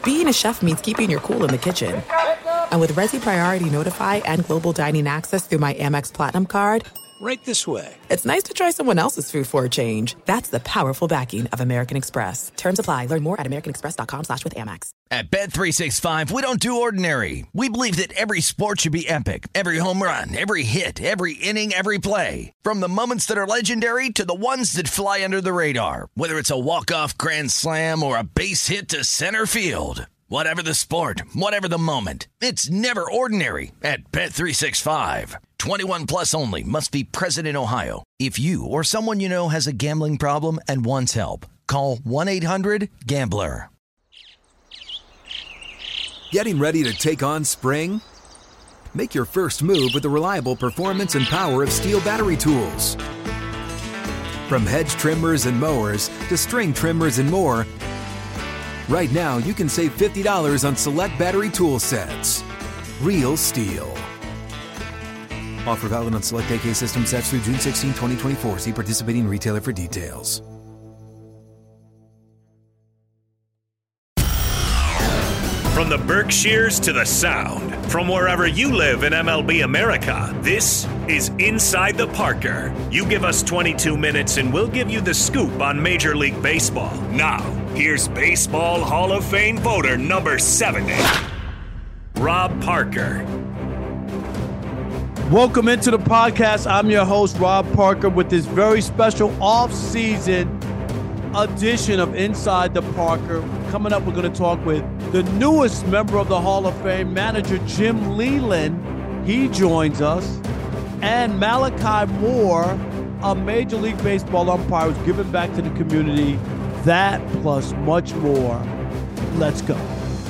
being a chef means keeping your cool in the kitchen. And with Resi Priority Notify and Global Dining Access through my Amex Platinum card, right this way. It's nice to try someone else's food for a change. That's the powerful backing of American Express. Terms apply. Learn more at americanexpress.com/withAmex. At Bet365, we don't do ordinary. We believe that every sport should be epic. Every home run, every hit, every inning, every play. From the moments that are legendary to the ones that fly under the radar. Whether it's a walk-off grand slam or a base hit to center field. Whatever the sport, whatever the moment, it's never ordinary at Bet365. 21 plus only. Must be present in Ohio. If you or someone you know has a gambling problem and wants help, call 1-800-GAMBLER. Getting ready to take on spring? Make your first move with the reliable performance and power of Steel battery tools. From hedge trimmers and mowers to string trimmers and more, right now you can save $50 on select battery tool sets. Real Steel. Offer valid on select AK system sets through June 16, 2024. See participating retailer for details. From the Berkshires to the Sound, from wherever you live in MLB America, this is Inside the Parker. You give us 22 minutes and we'll give you the scoop on Major League Baseball. Now, here's Baseball Hall of Fame voter number 70, Rob Parker. Welcome into the podcast. I'm your host, Rob Parker, with this very special off-season edition of Inside the Parker. Coming up, we're going to talk with the newest member of the Hall of Fame, manager Jim Leyland. He joins us. And Malachi Moore, a Major League Baseball umpire who's giving back to the community. That plus much more. Let's go.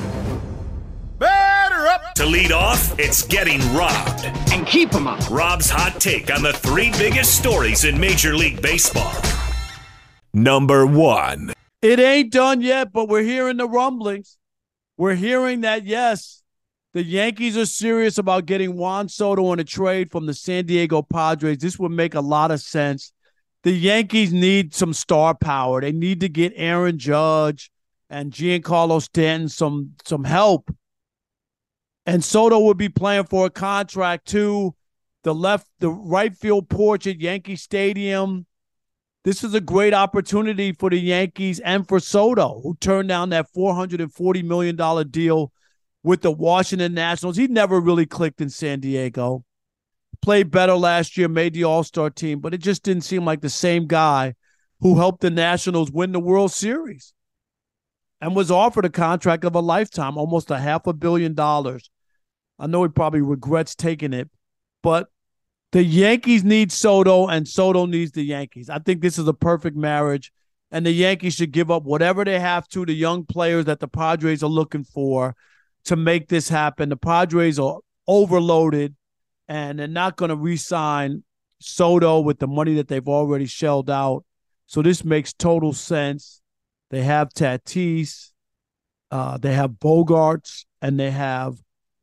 To lead off, it's Getting Robbed. And keep them up. Rob's hot take on the three biggest stories in Major League Baseball. Number one. It ain't done yet, but we're hearing the rumblings. We're hearing that, yes, the Yankees are serious about getting Juan Soto in a trade from the San Diego Padres. This would make a lot of sense. The Yankees need some star power. They need to get Aaron Judge and Giancarlo Stanton some help. And Soto would be playing for a contract too. The right field porch at Yankee Stadium. This is a great opportunity for the Yankees and for Soto, who turned down that $440 million deal with the Washington Nationals. He never really clicked in San Diego. Played better last year, made the All-Star team, but it just didn't seem like the same guy who helped the Nationals win the World Series and was offered a contract of a lifetime, almost $500 million. I know he probably regrets taking it, but the Yankees need Soto, and Soto needs the Yankees. I think this is a perfect marriage, and the Yankees should give up whatever they have to the young players that the Padres are looking for to make this happen. The Padres are overloaded, and they're not going to re-sign Soto with the money that they've already shelled out. So this makes total sense. They have Tatis, they have Bogarts, and they have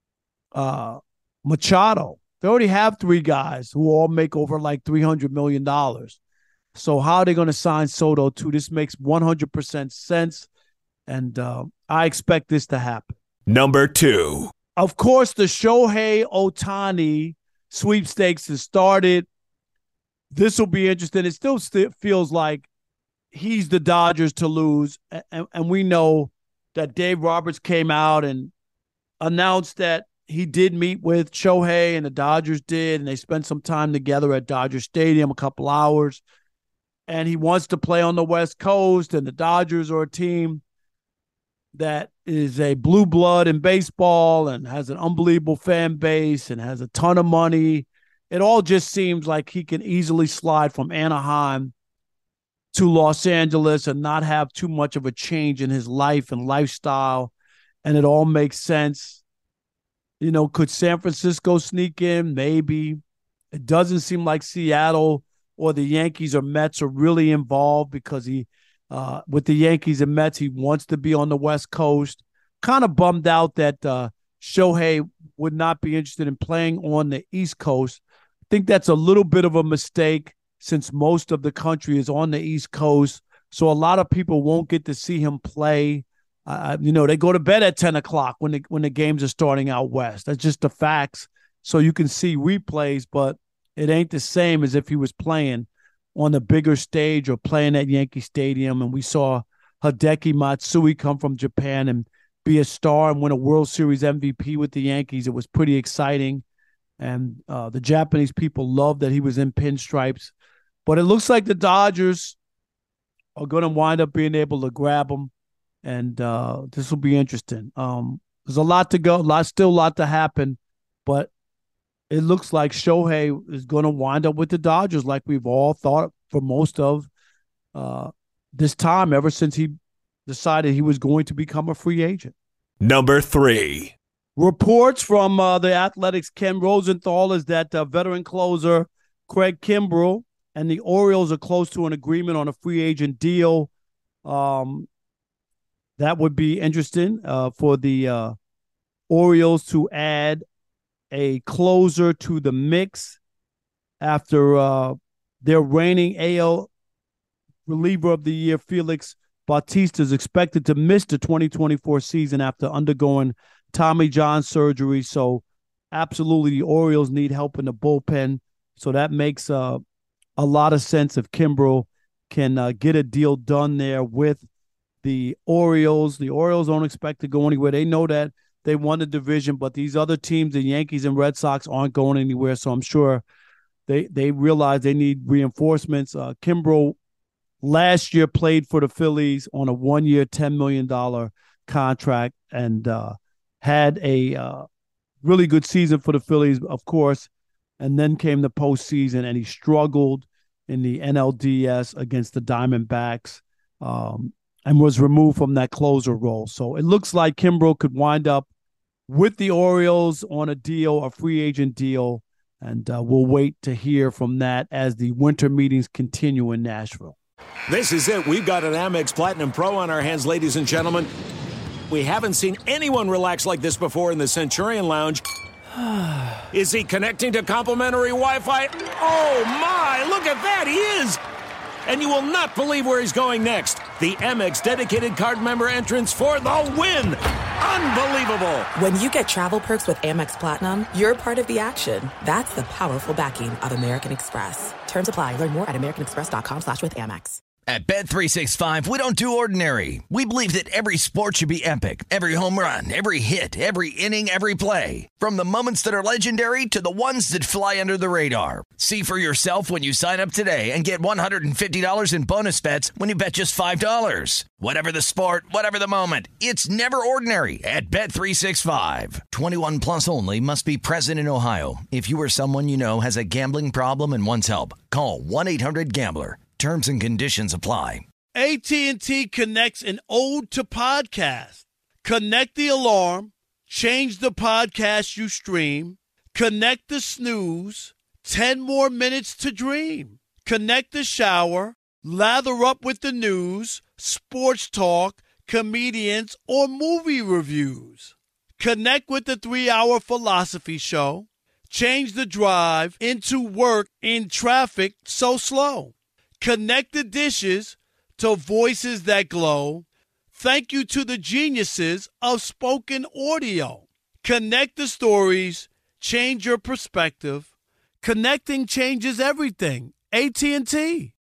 Machado. They already have three guys who all make over like $300 million. So how are they going to sign Soto too? This makes 100% sense, and I expect this to happen. Number two. Of course, the Shohei Ohtani sweepstakes has started. This will be interesting. It still feels like he's the Dodgers to lose, and we know that Dave Roberts came out and announced that he did meet with Shohei, and the Dodgers did, and they spent some time together at Dodger Stadium, a couple hours. And he wants to play on the West Coast, and the Dodgers are a team that is a blue blood in baseball and has an unbelievable fan base and has a ton of money. It all just seems like he can easily slide from Anaheim to Los Angeles and not have too much of a change in his life and lifestyle, and it all makes sense. You know, could San Francisco sneak in? Maybe. It doesn't seem like Seattle or the Yankees or Mets are really involved because with the Yankees and Mets, he wants to be on the West Coast. Kind of bummed out that Shohei would not be interested in playing on the East Coast. I think that's a little bit of a mistake since most of the country is on the East Coast. So a lot of people won't get to see him play They go to bed at 10 o'clock when the games are starting out west. That's just the facts. So you can see replays, but it ain't the same as if he was playing on the bigger stage or playing at Yankee Stadium. And we saw Hideki Matsui come from Japan and be a star and win a World Series MVP with the Yankees. It was pretty exciting. And the Japanese people loved that he was in pinstripes. But it looks like the Dodgers are going to wind up being able to grab him. And this will be interesting. There's a lot to go, still a lot to happen. But it looks like Shohei is going to wind up with the Dodgers like we've all thought for most of this time, ever since he decided he was going to become a free agent. Number 3. Reports from the Athletics' Ken Rosenthal is that veteran closer Craig Kimbrell and the Orioles are close to an agreement on a free agent deal. That would be interesting for the Orioles to add a closer to the mix after their reigning AL reliever of the year, Felix Bautista, is expected to miss the 2024 season after undergoing Tommy John surgery. So absolutely the Orioles need help in the bullpen. So that makes a lot of sense if Kimbrell can get a deal done there with the Orioles. The Orioles don't expect to go anywhere. They know that they won the division, but these other teams, the Yankees and Red Sox, aren't going anywhere. So I'm sure they realize they need reinforcements. Kimbrell last year played for the Phillies on a 1-year, $10 million contract and had a really good season for the Phillies, of course, and then came the postseason, and he struggled in the NLDS against the Diamondbacks and was removed from that closer role. So it looks like Kimbrell could wind up with the Orioles on a deal, a free agent deal, and we'll wait to hear from that as the winter meetings continue in Nashville. This is it. We've got an Amex Platinum Pro on our hands, ladies and gentlemen. We haven't seen anyone relax like this before in the Centurion Lounge. Is he connecting to complimentary Wi-Fi? Oh, my! Look at that! He is! And you will not believe where he's going next. The Amex dedicated card member entrance for the win! Unbelievable! When you get travel perks with Amex Platinum, you're part of the action. That's the powerful backing of American Express. Terms apply. Learn more at americanexpress.com/withAmex. At Bet365, we don't do ordinary. We believe that every sport should be epic. Every home run, every hit, every inning, every play. From the moments that are legendary to the ones that fly under the radar. See for yourself when you sign up today and get $150 in bonus bets when you bet just $5. Whatever the sport, whatever the moment, it's never ordinary at Bet365. 21 plus only. Must be present in Ohio. If you or someone you know has a gambling problem and wants help, call 1-800-GAMBLER. Terms and conditions apply. AT&T connects an ode to podcast. Connect the alarm. Change the podcast you stream. Connect the snooze. 10 more minutes to dream. Connect the shower. Lather up with the news, sports talk, comedians, or movie reviews. Connect with the 3-Hour Philosophy Show. Change the drive into work in traffic so slow. Connect the dishes to voices that glow. Thank you to the geniuses of spoken audio. Connect the stories. Change your perspective. Connecting changes everything. AT&T.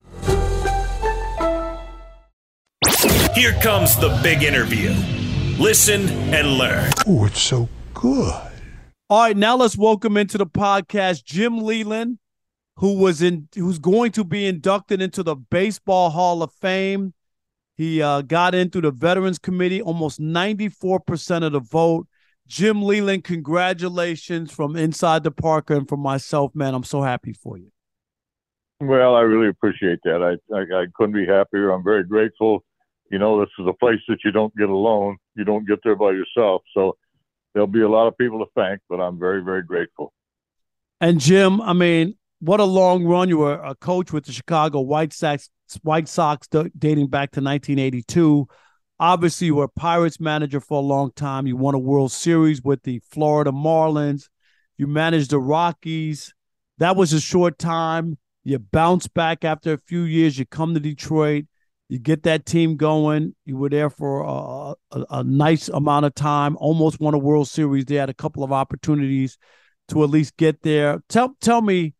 Here comes the big interview. Listen and learn. Oh, it's so good. All right, now let's welcome into the podcast Jim Leyland, who's going to be inducted into the Baseball Hall of Fame. He got in through the Veterans Committee, almost 94% of the vote. Jim Leyland, congratulations from Inside the Parker and from myself, man. I'm so happy for you. Well, I really appreciate that. I couldn't be happier. I'm very grateful. You know, this is a place that you don't get alone. You don't get there by yourself. So there'll be a lot of people to thank, but I'm very, very grateful. And Jim, I mean, what a long run. You were a coach with the Chicago White Sox dating back to 1982. Obviously, you were a Pirates manager for a long time. You won a World Series with the Florida Marlins. You managed the Rockies. That was a short time. You bounced back after a few years. You come to Detroit. You get that team going. You were there for a nice amount of time, almost won a World Series. They had a couple of opportunities to at least get there. Tell me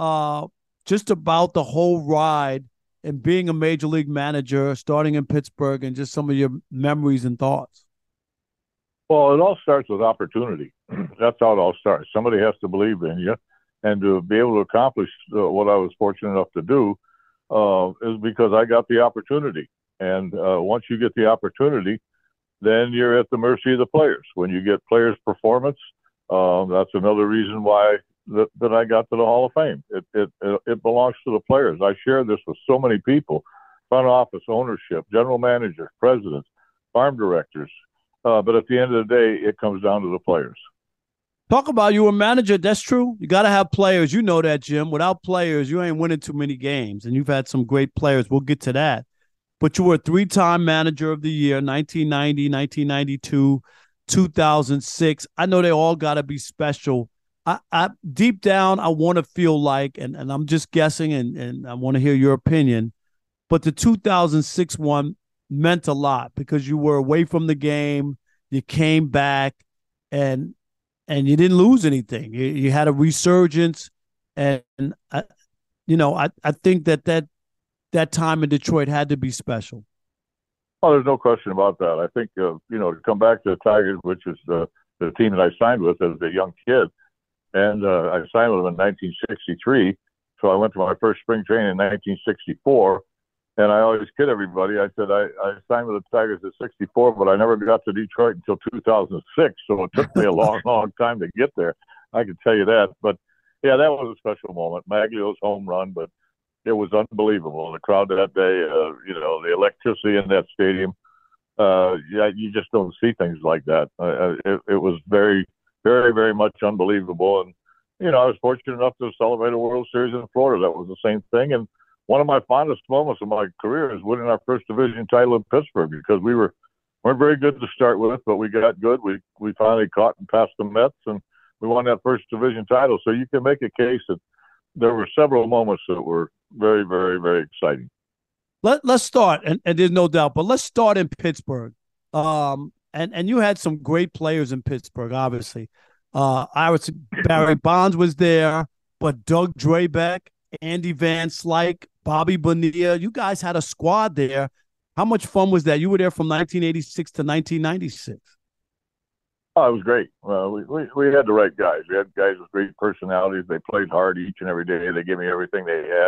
just about the whole ride and being a major league manager, starting in Pittsburgh, and just some of your memories and thoughts. Well, it all starts with opportunity. That's how it all starts. Somebody has to believe in you, and to be able to accomplish what I was fortunate enough to do is because I got the opportunity. And once you get the opportunity, then you're at the mercy of the players. When you get players' performance, that's another reason why that I got to the Hall of Fame. It belongs to the players. I share this with so many people: front office, ownership, general managers, presidents, farm directors. But at the end of the day, it comes down to the players. Talk about you were a manager. That's true. You got to have players. You know that, Jim. Without players, you ain't winning too many games. And you've had some great players. We'll get to that. But you were a 3-time manager of the year, 1990, 1992, 2006. I know they all got to be special. I deep down, I want to feel like, and I'm just guessing, and I want to hear your opinion, but the 2006 one meant a lot because you were away from the game. You came back, and you didn't lose anything. You had a resurgence, and I think that time in Detroit had to be special. Oh, there's no question about that. I think to come back to the Tigers, which is the team that I signed with as a young kid, and I signed with them in 1963. So I went to my first spring training in 1964. And I always kid everybody. I said I signed with the Tigers at 64, but I never got to Detroit until 2006. So it took me a long, long time to get there. I can tell you that. But, yeah, that was a special moment. Maglio's home run, but it was unbelievable. The crowd that day, the electricity in that stadium, you just don't see things like that. It was very, very, very much unbelievable. And, I was fortunate enough to celebrate a World Series in Florida. That was the same thing. And one of my fondest moments of my career is winning our first division title in Pittsburgh, because we weren't very good to start with, but we got good. We finally caught and passed the Mets, and we won that first division title. So you can make a case that there were several moments that were very, very, very exciting. Let's start, and there's no doubt, but let's start in Pittsburgh. And you had some great players in Pittsburgh, obviously. Barry Bonds was there, but Doug Drabeck, Andy Van Slyke, Bobby Bonilla, you guys had a squad there. How much fun was that? You were there from 1986 to 1996. Oh, it was great. We had the right guys. We had guys with great personalities. They played hard each and every day. They gave me everything they had.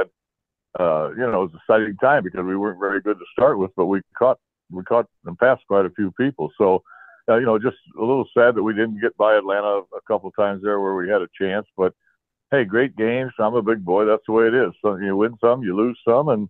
It was an exciting time because we weren't very good to start with, but we caught and passed quite a few people. So, just a little sad that we didn't get by Atlanta a couple of times there where we had a chance, but hey, great games. I'm a big boy. That's the way it is. So you win some, you lose some, and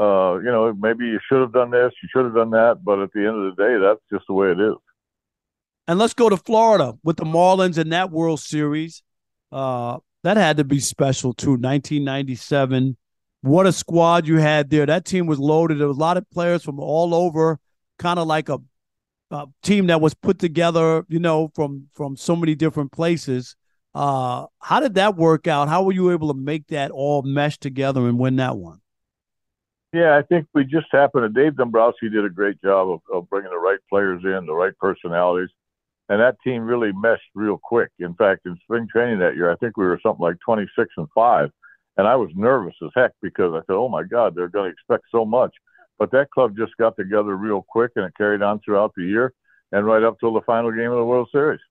maybe you should have done this, you should have done that, but at the end of the day, that's just the way it is. And let's go to Florida with the Marlins in that World Series. That had to be special too. 1997. What a squad you had there. That team was loaded. There was a lot of players from all over, kind of like a team that was put together, from so many different places. How did that work out? How were you able to make that all mesh together and win that one? Yeah, I think we just happened to – Dave Dombrowski did a great job of bringing the right players in, the right personalities, and that team really meshed real quick. In fact, in spring training that year, I think we were something like 26-5, and I was nervous as heck because I said, oh, my God, they're going to expect so much. But that club just got together real quick, and it carried on throughout the year and right up till the final game of the World Series.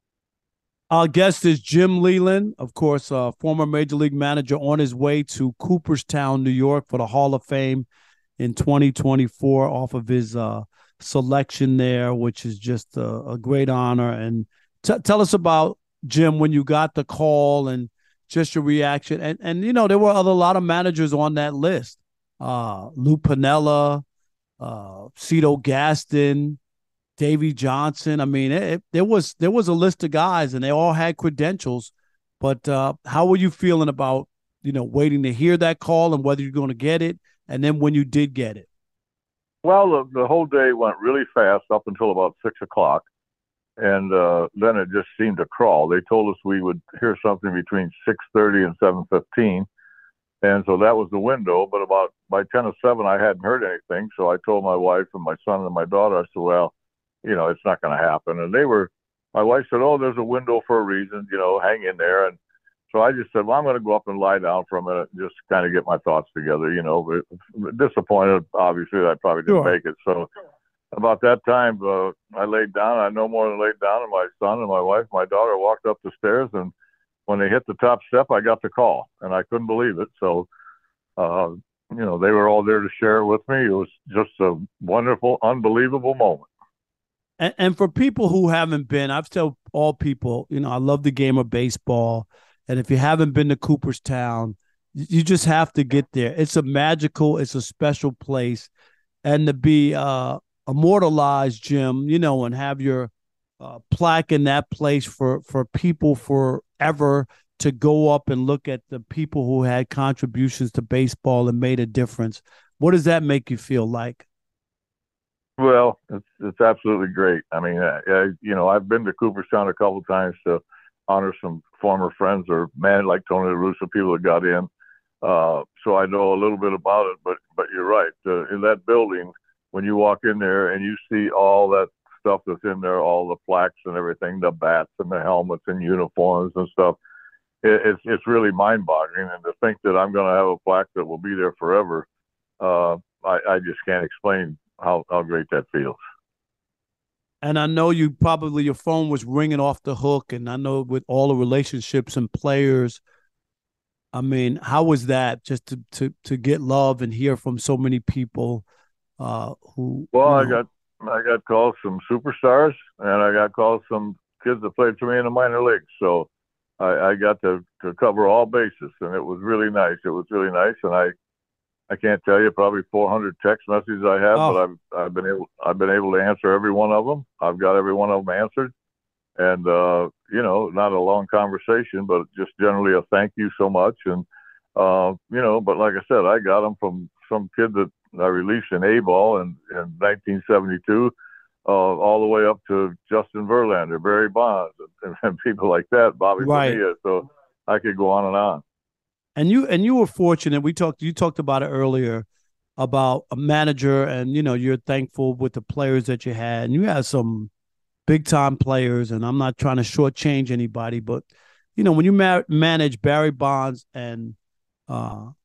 Our guest is Jim Leyland, of course, former Major League manager on his way to Cooperstown, New York for the Hall of Fame in 2024 off of his selection there, which is just a great honor. And tell us about, Jim, when you got the call and just your reaction. And there were a lot of managers on that list. Lou Piniella, Cito Gaston, Davey Johnson. I mean, there was a list of guys, and they all had credentials. But how were you feeling about, waiting to hear that call and whether you're going to get it, and then when you did get it? Well, the whole day went really fast up until about 6 o'clock, and then it just seemed to crawl. They told us we would hear something between 6:30 and 7:15, And so that was the window. But about by 10:07, I hadn't heard anything. So I told my wife and my son and my daughter, I said, well, it's not going to happen. And my wife said, oh, there's a window for a reason, hang in there. And so I just said, well, I'm going to go up and lie down for a minute and just kind of get my thoughts together, but disappointed, obviously, that I probably didn't make it. So about that time, I laid down. I no more than laid down, and my son and my wife, my daughter walked up the stairs, and when they hit the top step, I got the call, and I couldn't believe it. So, they were all there to share it with me. It was just a wonderful, unbelievable moment. And for people who haven't been, I've told all people, I love the game of baseball. And if you haven't been to Cooperstown, you just have to get there. It's it's a special place. And to be immortalized, Jim, and have your plaque in that place for people forever to go up and look at the people who had contributions to baseball and made a difference. What does that make you feel like? Well, it's absolutely great. I mean, I've been to Cooperstown a couple of times to honor some former friends or like Tony La Russa, people that got in. So I know a little bit about it, but you're right. In that building, when you walk in there and you see all that stuff that's in there, all the plaques and everything, the bats and the helmets and uniforms and stuff, it's really mind-boggling. And to think that I'm going to have a plaque that will be there forever, I just can't explain how great that feels. And I know your phone was ringing off the hook, and I know with all the relationships and players, I mean, how was that just to get love and hear from so many people who? Well, I got calls from superstars, and I got calls from kids that played for me in the minor leagues. So I got to cover all bases, and it was really nice. And I can't tell you probably 400 text messages I have, but I've been able to answer every one of them. I've got every one of them answered, and not a long conversation, but just generally a thank you so much. And but like I said, I got them from some kid that I released in A-ball in 1972, all the way up to Justin Verlander, Barry Bonds, and people like that, Bobby Bonilla. So I could go on and on. And you were fortunate. You talked about it earlier about a manager, and you're thankful with the players that you had, and you had some big time players. And I'm not trying to shortchange anybody, but when you manage Barry Bonds and a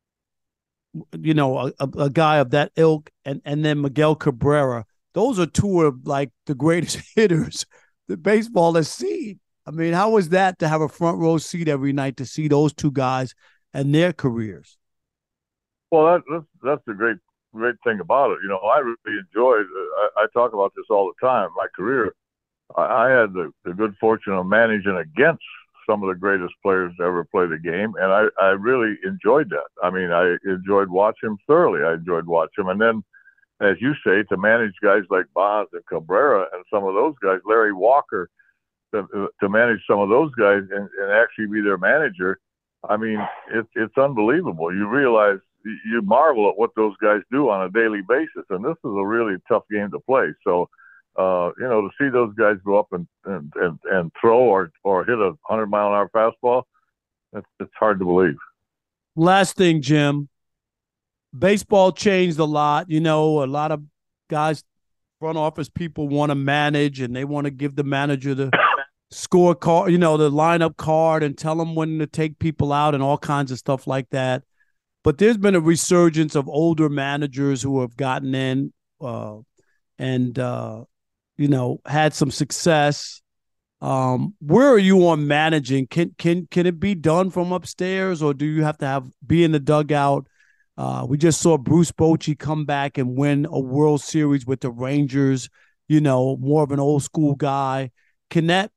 guy of that ilk, and then Miguel Cabrera, those are two of like the greatest hitters that baseball has seen. I mean, how was that to have a front row seat every night to see those two guys and their careers? Well, that's the great thing about it. I really enjoyed. I talk about this all the time. My career, I had the good fortune of managing against some of the greatest players to ever play the game, and I really enjoyed that. I mean, I enjoyed watching them thoroughly. I enjoyed watching them, and then, as you say, to manage guys like Bonds and Cabrera and some of those guys, Larry Walker. To manage some of those guys and actually be their manager, I mean, it's unbelievable. You realize, you marvel at what those guys do on a daily basis, and this is a really tough game to play. So, to see those guys go up and throw or hit a 100-mile-an-hour fastball, it's hard to believe. Last thing, Jim, baseball changed a lot. A lot of guys, front office people want to manage, and they want to give the manager the scorecard, the lineup card, and tell them when to take people out and all kinds of stuff like that. But there's been a resurgence of older managers who have gotten in and had some success. Where are you on managing? Can it be done from upstairs, or do you have to be in the dugout? We just saw Bruce Bochy come back and win a World Series with the Rangers. More of an old school guy. Do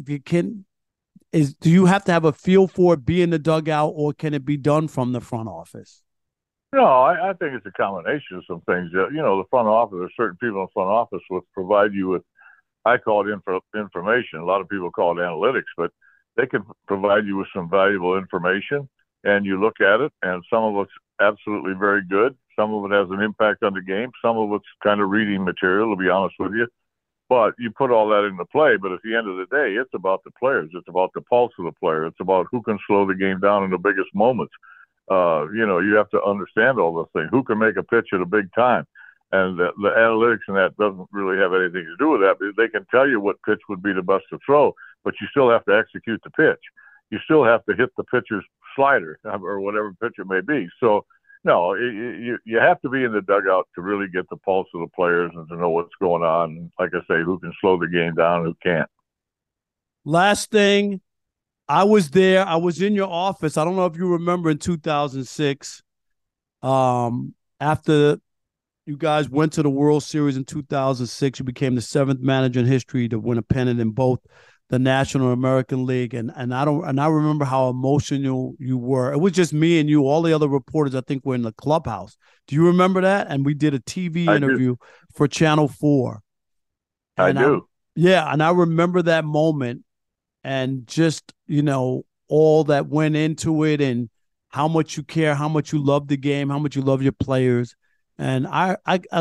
you have to have a feel for it, be in the dugout, or can it be done from the front office? No, I think it's a combination of some things. The front office, there's certain people in the front office which provide you with, I call it information. A lot of people call it analytics, but they can provide you with some valuable information, and you look at it, and some of it's absolutely very good. Some of it has an impact on the game. Some of it's kind of reading material, to be honest with you. But you put all that into play. But at the end of the day, it's about the players. It's about the pulse of the player. It's about who can slow the game down in the biggest moments. You have to understand all those things. Who can make a pitch at a big time? And the analytics and that doesn't really have anything to do with that. They can tell you what pitch would be the best to throw, but you still have to execute the pitch. You still have to hit the pitcher's slider or whatever pitch it may be. So, no, you have to be in the dugout to really get the pulse of the players and to know what's going on. Like I say, who can slow the game down, who can't. Last thing, I was there. I was in your office. I don't know if you remember in 2006, after you guys went to the World Series in 2006. You became the 7th manager in history to win a pennant in both the National and American League. And I remember how emotional you were. It was just me and you. All the other reporters, I think, were in the clubhouse. Do you remember that? And we did a TV interview for Channel 4. And I do. And I remember that moment and just, all that went into it and how much you care, how much you love the game, how much you love your players. And I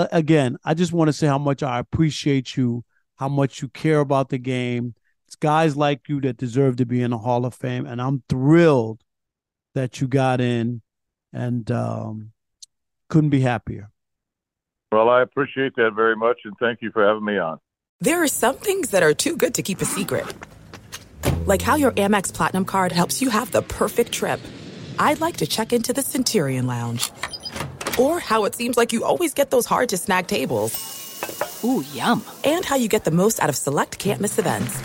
just want to say how much I appreciate you, how much you care about the game. It's guys like you that deserve to be in the Hall of Fame, and I'm thrilled that you got in, and couldn't be happier. Well, I appreciate that very much, and thank you for having me on. There are some things that are too good to keep a secret. Like how your Amex Platinum card helps you have the perfect trip. I'd like to check into the Centurion Lounge. Or how it seems like you always get those hard-to-snag tables. Ooh, yum. And how you get the most out of select can't-miss events.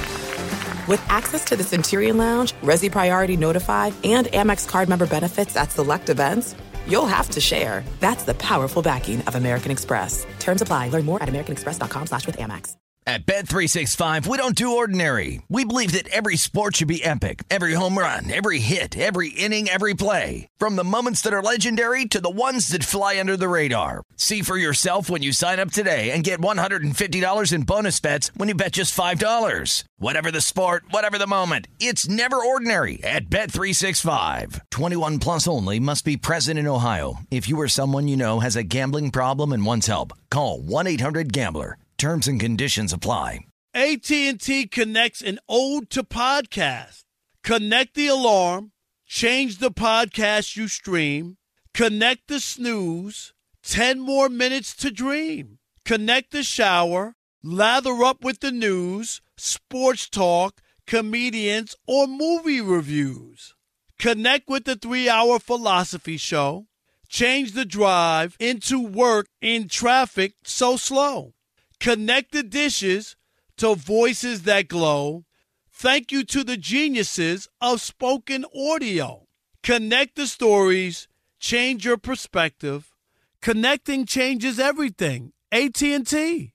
With access to the Centurion Lounge, Resi Priority Notify, and Amex card member benefits at select events, you'll have to share. That's the powerful backing of American Express. Terms apply. Learn more at americanexpress.com/withAmex. At Bet365, we don't do ordinary. We believe that every sport should be epic. Every home run, every hit, every inning, every play. From the moments that are legendary to the ones that fly under the radar. See for yourself when you sign up today and get $150 in bonus bets when you bet just $5. Whatever the sport, whatever the moment, it's never ordinary at Bet365. 21 plus only. Must be present in Ohio. If you or someone you know has a gambling problem and wants help, call 1-800-GAMBLER. Terms and conditions apply. AT&T connects an ode to podcast. Connect the alarm. Change the podcast you stream. Connect the snooze. 10 more minutes to dream. Connect the shower. Lather up with the news, sports talk, comedians, or movie reviews. Connect with the 3-hour philosophy show. Change the drive into work in traffic so slow. Connect the dishes to voices that glow. Thank you to the geniuses of spoken audio. Connect the stories. Change your perspective. Connecting changes everything. AT&T.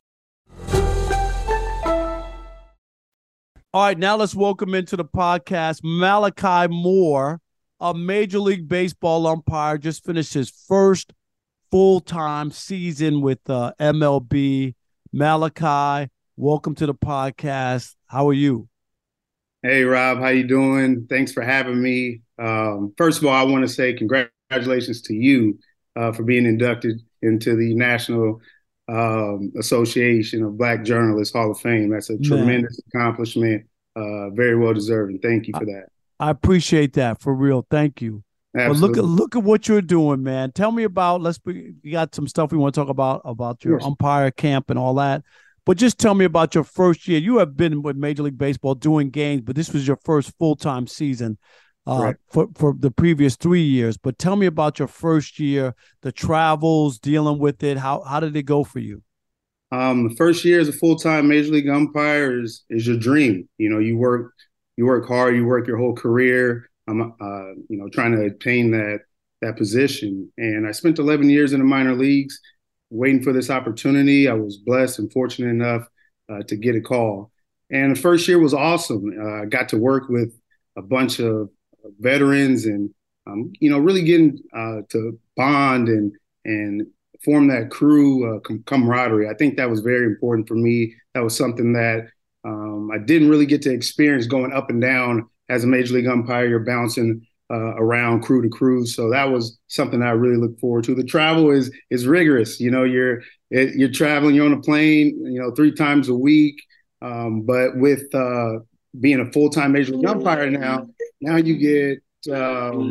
All right, now let's welcome into the podcast Malachi Moore, a Major League Baseball umpire, just finished his first full-time season with MLB. Malachi, welcome to the podcast. How are you? Hey, Rob. How you doing? Thanks for having me. First of all, I want to say congratulations to you for being inducted into the National Association of Black Journalists Hall of Fame. That's a tremendous accomplishment. Very well deserved, and thank you for that. I appreciate that, for real. Thank you. Absolutely. But look at what you're doing, man. Tell me about. We got some stuff we want to talk about your umpire camp and all that. But just tell me about your first year. You have been with Major League Baseball doing games, but this was your first full-time season for the previous 3 years. But tell me about your first year, the travels, dealing with it. How did it go for you? The first year as a full-time Major League umpire is your dream. You work hard, you work your whole career. I'm, trying to attain that position. And I spent 11 years in the minor leagues waiting for this opportunity. I was blessed and fortunate enough to get a call. And the first year was awesome. I got to work with a bunch of veterans and, really getting to bond and form that crew camaraderie. I think that was very important for me. That was something that I didn't really get to experience going up and down as a Major League umpire. You're bouncing around crew to crew. So that was something I really look forward to. The travel is rigorous. You're traveling, you're on a plane, 3 times a week. But with being a full-time Major League umpire now you get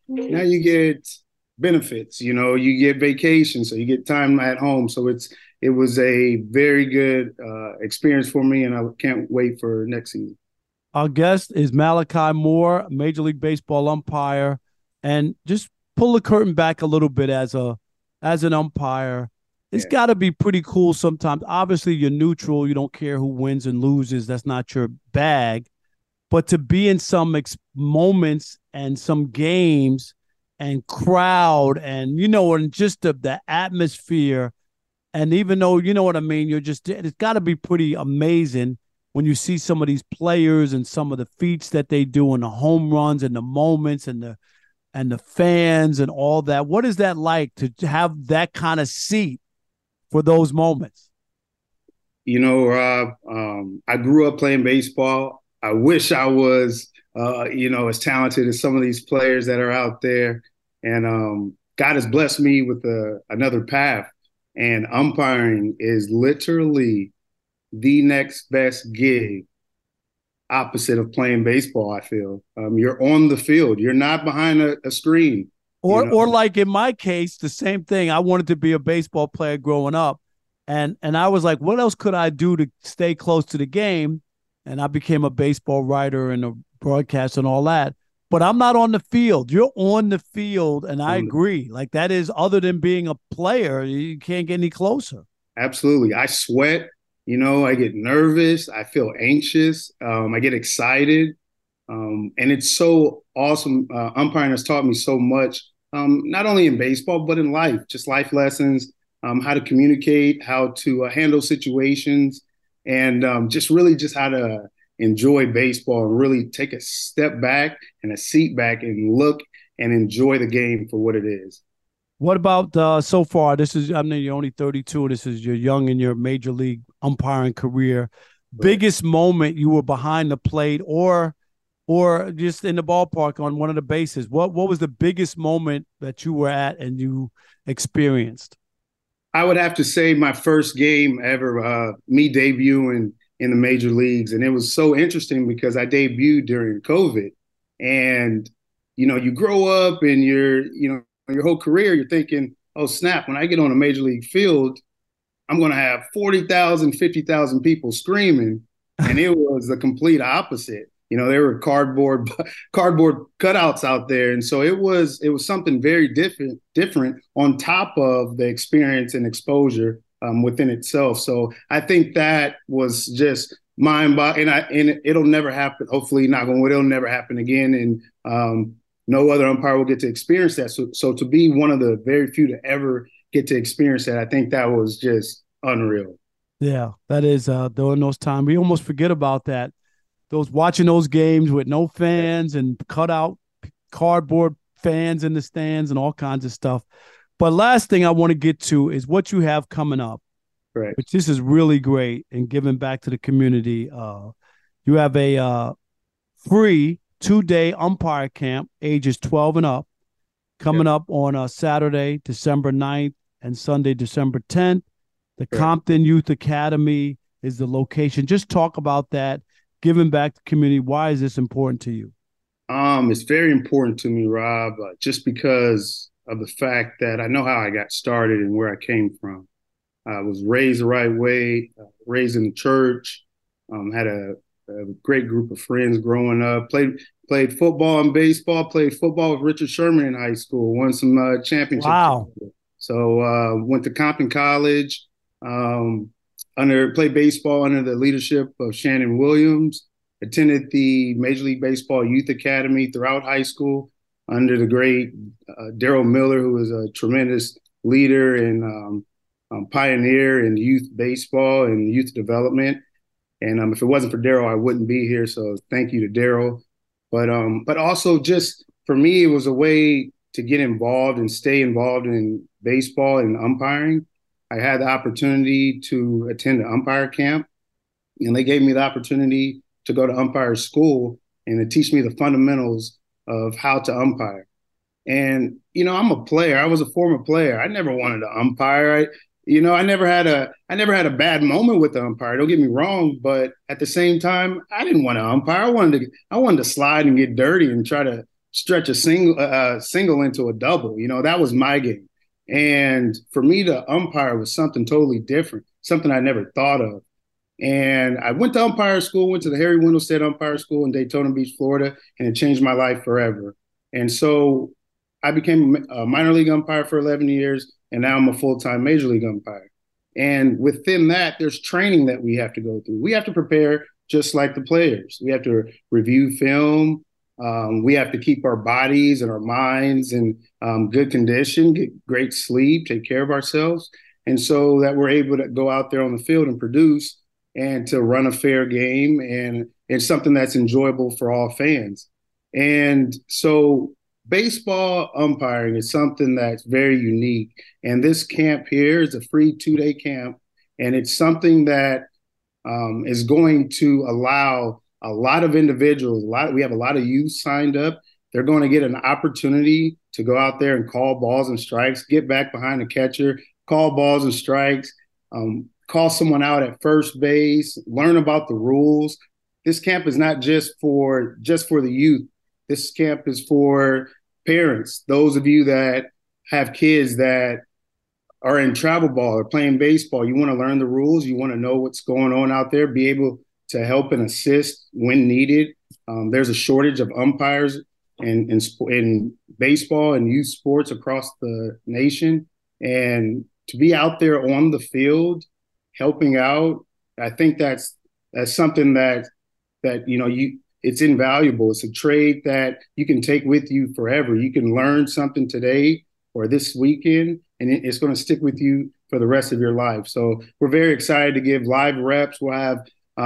Now you get benefits, you get vacation, so you get time at home. So it was a very good experience for me, and I can't wait for next season. Our guest is Malachi Moore, Major League Baseball umpire, and just pull the curtain back a little bit as an umpire. It's got to be pretty cool sometimes. Obviously, you're neutral. You don't care who wins and loses. That's not your bag. But to be in some moments and some games and crowd and, and just the atmosphere, and even though, you know what I mean, it's got to be pretty amazing when you see some of these players and some of the feats that they do and the home runs and the moments and the fans and all that. What is that like to have that kind of seat for those moments? Rob, I grew up playing baseball. I wish I was, as talented as some of these players that are out there. And God has blessed me with another path. And umpiring is literally the next best gig opposite of playing baseball, I feel. You're on the field. You're not behind a screen. Or like in my case, the same thing. I wanted to be a baseball player growing up. And I was like, what else could I do to stay close to the game? And I became a baseball writer and a broadcaster and all that. But I'm not on the field. You're on the field, and I agree. Like, that is, other than being a player, you can't get any closer. Absolutely. I sweat. I get nervous. I feel anxious. I get excited. And it's so awesome. Umpiring has taught me so much, not only in baseball, but in life, just life lessons, how to communicate, how to handle situations, and just how to enjoy baseball and really take a step back and a seat back and look and enjoy the game for what it is. What about so far? I mean, you're only 32. You're young in your major league umpiring career. Right. Biggest moment you were behind the plate or just in the ballpark on one of the bases. What was the biggest moment that you were at and you experienced? I would have to say my first game ever, me debuting in the major leagues. And it was so interesting because I debuted during COVID. And, you grow up and your whole career, you're thinking, oh, snap, when I get on a major league field, I'm going to have 40,000, 50,000 people screaming. And it was the complete opposite. There were cardboard cutouts out there. And so it was something very different on top of the experience and exposure within itself. So I think that was just mind-boggling, and it'll never happen. Hopefully, not going to, it'll never happen again. And no other umpire will get to experience that. So to be one of the very few to ever get to experience that, I think that was just unreal. Yeah, that is during those times. We almost forget about that. Watching those games with no fans and cut out cardboard fans in the stands and all kinds of stuff. But last thing I want to get to is what you have coming up, right? Which this is really great and giving back to the community. You have a free 2-day umpire camp, ages 12 and up, coming up on Saturday, December 9th and Sunday, December 10th. The Compton Youth Academy is the location. Just talk about that. Giving back to the community. Why is this important to you? It's very important to me, Rob, just because of the fact that I know how I got started and where I came from. I was raised the right way, raised in the church, had a great group of friends growing up, played football and baseball, played football with Richard Sherman in high school, won some championships. Wow. So went to Compton College, played baseball under the leadership of Shannon Williams, attended the Major League Baseball Youth Academy throughout high school under the great Daryl Miller, who was a tremendous leader and pioneer in youth baseball and youth development. And if it wasn't for Daryl, I wouldn't be here. So thank you to Daryl. But also just for me, it was a way to get involved and stay involved in baseball and umpiring. I had the opportunity to attend an umpire camp, and they gave me the opportunity to go to umpire school and to teach me the fundamentals of how to umpire. And, I'm a player. I was a former player. I never wanted to umpire. I never had a bad moment with the umpire. Don't get me wrong, but at the same time, I didn't want to umpire. I wanted to slide and get dirty and try to stretch a single into a double. You know, that was my game. And for me to umpire was something totally different, something I never thought of. And I went to umpire school, went to the Harry Wendell State Umpire School in Daytona Beach, Florida, and it changed my life forever. And so I became a minor league umpire for 11 years, and now I'm a full-time major league umpire. And within that, there's training that we have to go through. We have to prepare just like the players. We have to review film. We have to keep our bodies and our minds in good condition, get great sleep, take care of ourselves. And so that we're able to go out there on the field and produce and to run a fair game. And it's something that's enjoyable for all fans. And so baseball umpiring is something that's very unique. And this camp here is a free 2-day camp. And it's something that is going to allow a lot of individuals, we have a lot of youth signed up. They're going to get an opportunity to go out there and call balls and strikes, get back behind the catcher, call balls and strikes, call someone out at first base, learn about the rules. This camp is not just for the youth. This camp is for parents, those of you that have kids that are in travel ball or playing baseball. You want to learn the rules. You want to know what's going on out there, be able to help and assist when needed. There's a shortage of umpires in baseball and youth sports across the nation. And to be out there on the field, helping out, I think that's something that it's invaluable. It's a trade that you can take with you forever. You can learn something today or this weekend, and it's going to stick with you for the rest of your life. So we're very excited to give live reps. We'll have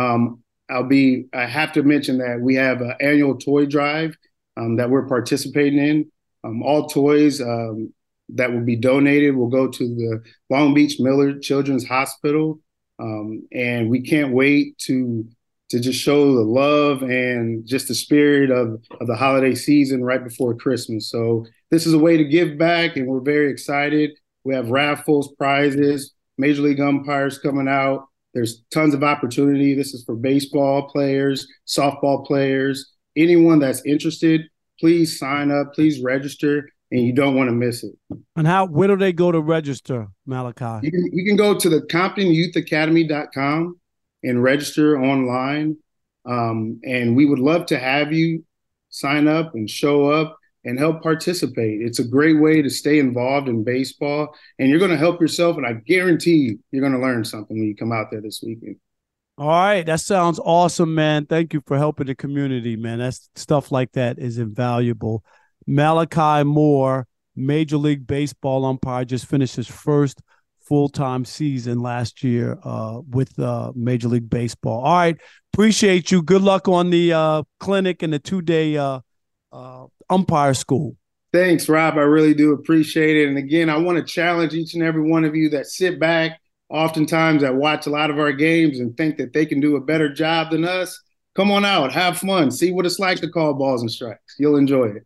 I have to mention that we have an annual toy drive that we're participating in. All toys that will be donated will go to the Long Beach Millard Children's Hospital. And we can't wait to just show the love and just the spirit of the holiday season right before Christmas. So this is a way to give back, and we're very excited. We have raffles, prizes, Major League umpires coming out. There's tons of opportunity. This is for baseball players, softball players, anyone that's interested. Please sign up, please register, and you don't want to miss it. And where do they go to register, Malachi? You can go to the ComptonYouthAcademy.com and register online. And we would love to have you sign up and show up and help participate. It's a great way to stay involved in baseball, and you're going to help yourself, and I guarantee you're going to learn something when you come out there this weekend. All right. That sounds awesome, man. Thank you for helping the community, man. That's stuff like that is invaluable. Malachi Moore, Major League Baseball umpire, just finished his first full-time season last year with Major League Baseball. All right. Appreciate you. Good luck on the clinic and the 2-day umpire school. Thanks, Rob. I really do appreciate it. And again, I want to challenge each and every one of you that sit back, oftentimes that watch a lot of our games and think that they can do a better job than us. Come on out, have fun, see what it's like to call balls and strikes. You'll enjoy it.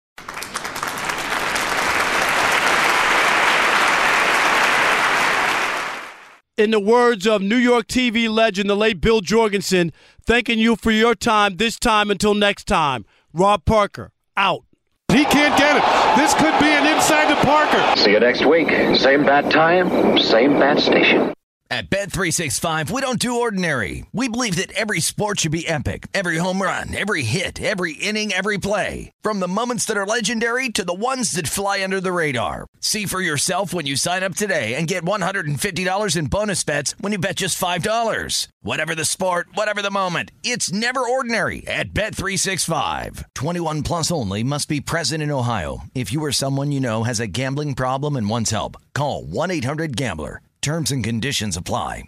In the words of New York TV legend, the late Bill Jorgensen, thanking you for your time this time until next time. Rob Parker, out. He can't get it. This could be an inside to Parker. See you next week. Same bat time, same bat station. At Bet365, we don't do ordinary. We believe that every sport should be epic. Every home run, every hit, every inning, every play. From the moments that are legendary to the ones that fly under the radar. See for yourself when you sign up today and get $150 in bonus bets when you bet just $5. Whatever the sport, whatever the moment, it's never ordinary at Bet365. 21 plus only. Must be present in Ohio. If you or someone you know has a gambling problem and wants help, call 1-800-GAMBLER. Terms and conditions apply.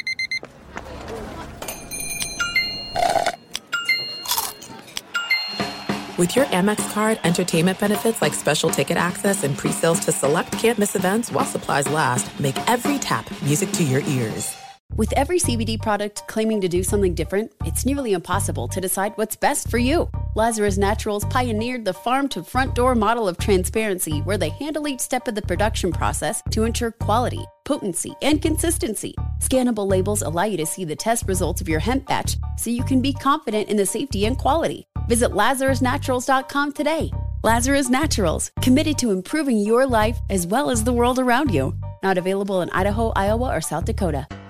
With your Amex card, entertainment benefits like special ticket access and pre-sales to select can't-miss events while supplies last make every tap music to your ears. With every CBD product claiming to do something different, it's nearly impossible to decide what's best for you. Lazarus Naturals pioneered the farm-to-front-door model of transparency, where they handle each step of the production process to ensure quality, potency, and consistency. Scannable labels allow you to see the test results of your hemp batch, so you can be confident in the safety and quality. Visit LazarusNaturals.com today Lazarus Naturals, committed to improving your life as well as the world around you. Not available in Idaho, Iowa, or South Dakota.